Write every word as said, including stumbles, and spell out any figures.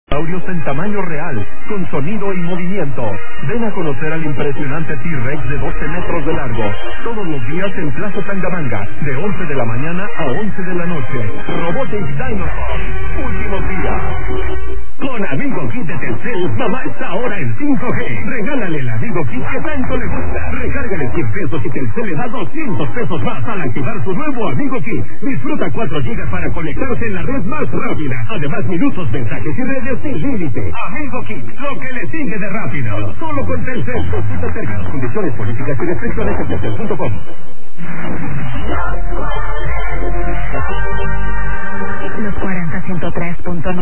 Dinosaurios en tamaño real, con sonido y movimiento. Ven a conocer al impresionante T-Rex de doce metros de largo. Todos los días en Plaza Tangamanga, de once de la mañana a once de la noche. Robotic Dinosaur. Últimos días. Con Amigo Kit de Telcel, mamá está ahora en cinco G. Regálale el Amigo Kit que tanto le gusta. Recárgale cien pesos y Telcel le da doscientos pesos más al activar su nuevo Amigo Kit. Disfruta cuatro gigas para conectarse en la red más rápida. Además, minutos, mensajes y redes sin límite. Amigo Kit, lo que le sigue de rápido. Solo con Telcel. Consulta términos, condiciones, políticas y restricciones en telcel punto com. Los cuarenta, ciento tres punto nueve.